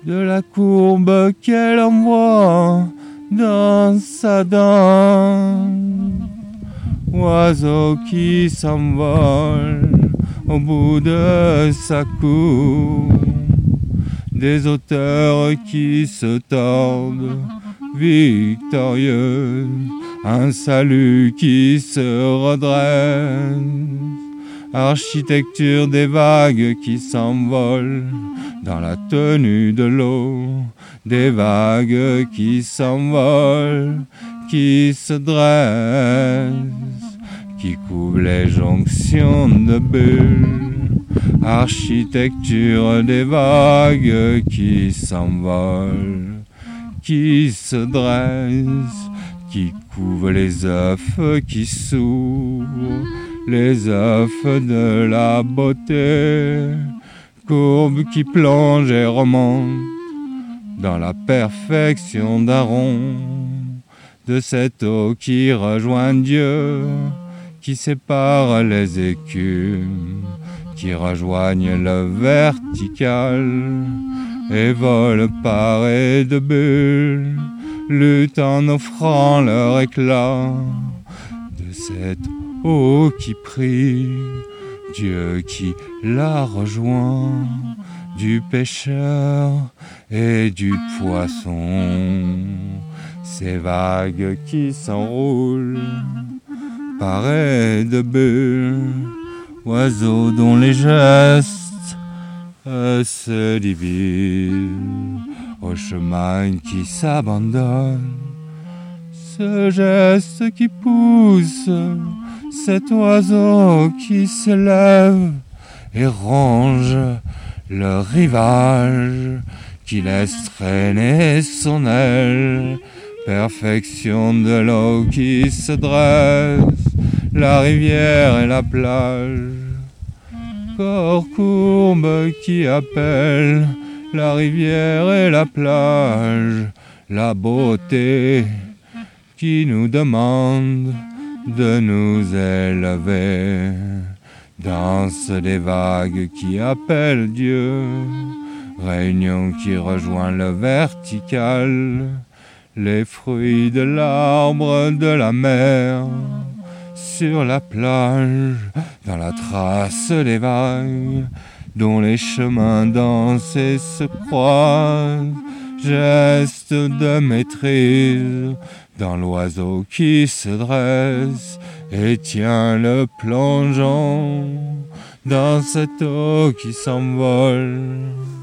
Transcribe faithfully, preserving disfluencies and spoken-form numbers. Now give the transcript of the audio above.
de la courbe qu'elle envoie dans sa danse. Oiseau qui s'envole au bout de sa cour, des auteurs qui se tordent victorieux, un salut qui se redresse, architecture des vagues qui s'envolent dans la tenue de l'eau, des vagues qui s'envolent, qui se dressent, qui couvrent les jonctions de bulles, architecture des vagues qui s'envolent, qui se dressent, qui couvrent les œufs qui s'ouvrent, les œufs de la beauté, courbes qui plongent et remontent dans la perfection d'un rond, de cette eau qui rejoint Dieu, qui sépare les écumes, qui rejoignent le vertical et volent parés de bulles, luttent en offrant leur éclat, de cette eau qui prie, Dieu qui la rejoint, du pêcheur et du poisson, ces vagues qui s'enroulent, parés de bulles, oiseaux dont les gestes se divisent, au chemin qui s'abandonne, ce geste qui pousse, cet oiseau qui s'élève et ronge le rivage, qui laisse traîner son aile, perfection de l'eau qui se dresse, la rivière et la plage, corps courbe qui appelle, la rivière et la plage, la beauté qui nous demande de nous élever, danse des vagues qui appellent Dieu, réunion qui rejoint le vertical, les fruits de l'arbre de la mer, sur la plage, dans la trace des vagues, dont les chemins dansent et se croisent, geste de maîtrise, dans l'oiseau qui se dresse et tient le plongeon, dans cette eau qui s'envole.